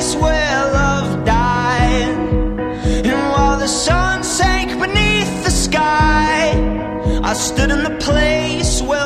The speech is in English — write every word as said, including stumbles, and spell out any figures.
place where love died. And while the sun sank beneath the sky, I stood in the place